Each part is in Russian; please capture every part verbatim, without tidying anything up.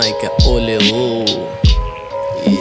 Майка Оливу. Yeah.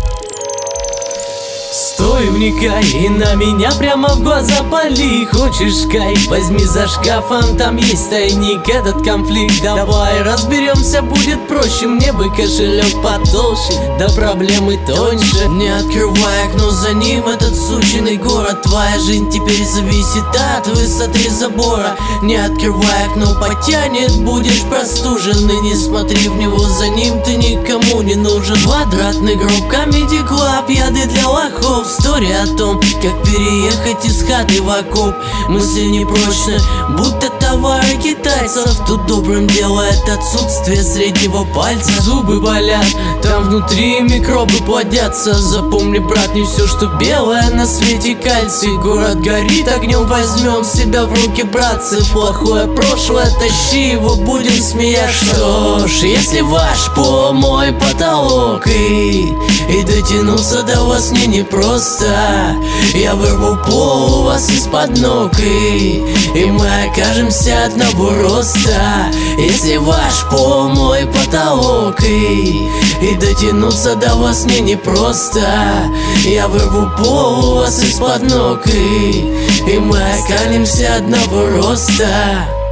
Стой, вникай, и на меня прямо в глаза пали. Хочешь кайф, возьми за шкафом, там есть тайник, этот конфликт. Давай разберемся, будет проще, мне бы кошелек потолще, да проблемы тоньше. Не открывай окно, за ним этот сученный город. Твоя жизнь теперь зависит от высоты забора. Не открывай окно, потянет, будешь простужен. И не смотри в него, за ним ты никому не нужен. Квадратный гроб, Comedy Club, яды для лохов. История о том, как переехать из хаты в окоп. Мысли непрочны, будто товары китайцев. Тут добрым делает отсутствие среднего пальца. Зубы болят, там внутри микробы плодятся. Запомни, брат, не все, что белое на свете кальций. Город горит огнем, возьмем себя в руки, братцы. Плохое прошлое, тащи его, будем смеяться. Что ж, если ваш пол мой потолок, И, и дотянуться до вас мне непросто. Я вырву пол у вас из-под ног, И, и мы окажемся одного роста. Если ваш пол мой потолок, И, и дотянуться до вас мне непросто. Я вырву пол у вас из-под ног, И, и мы окажемся одного роста.